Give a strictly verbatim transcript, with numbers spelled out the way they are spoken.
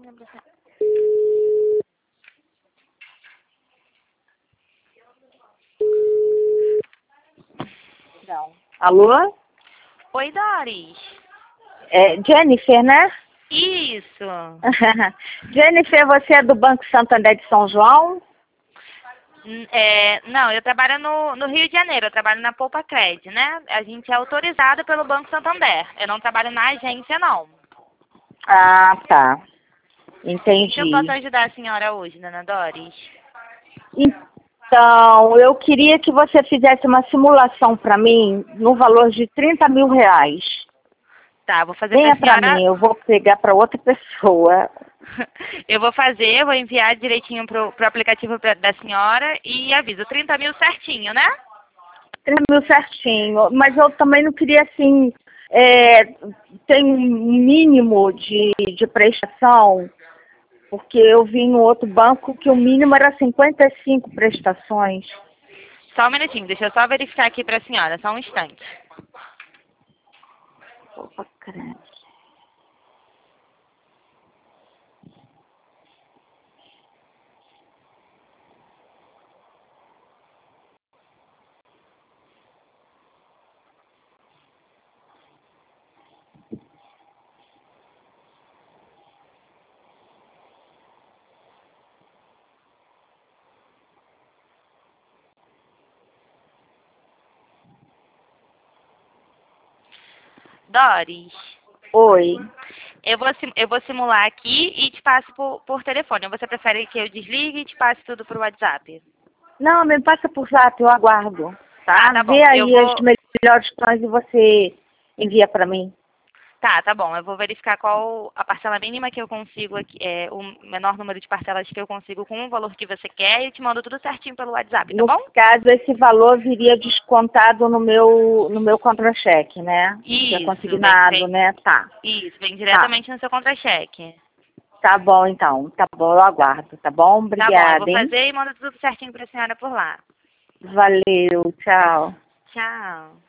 Não. Alô? Oi, Doris. É Jennifer, né? Isso. Jennifer, você é do Banco Santander de São João? Hum, É, não, eu trabalho no, no Rio de Janeiro, eu trabalho na Poupa Cred, né? A gente é autorizada pelo Banco Santander. Eu não trabalho na agência, não. Ah, tá. O que que eu posso Entendi. ajudar a senhora hoje, dona Doris? Então, eu queria que você fizesse uma simulação para mim no valor de trinta mil reais. Tá, vou fazer pra Venha para senhora. mim, eu vou pegar para outra pessoa. Eu vou fazer, vou enviar direitinho pro, pro aplicativo pra- da senhora e aviso, trinta mil certinho, né? trinta mil certinho, mas eu também não queria assim, é, tem um mínimo de, de prestação, porque eu vi em outro banco que o mínimo era cinquenta e cinco prestações. Só um minutinho, deixa eu só verificar aqui pra senhora, só um instante. Opa, credo. Doris, Oi. eu vou, sim- eu vou simular aqui e te passo por, por telefone. Você prefere que eu desligue e te passe tudo por WhatsApp? Não, me passa por zap, eu aguardo. Tá, Tá? tá Vê bom. Eu aí as vou. melhores plans e você envia para mim. Tá, tá bom. Eu vou verificar qual a parcela mínima que eu consigo aqui, é, o menor número de parcelas que eu consigo com o valor que você quer e te mando tudo certinho pelo WhatsApp, tá No bom? caso, esse valor viria descontado no meu, no meu contra-cheque, né? Que é Isso, vem, consignado, vem, né? Tá. isso, vem Tá. diretamente no seu contra-cheque. Tá bom, então. Tá bom, eu aguardo, tá bom? Tá bom, eu vou Obrigada, hein? fazer e mando tudo certinho pra senhora por lá. Valeu, tchau. Tchau.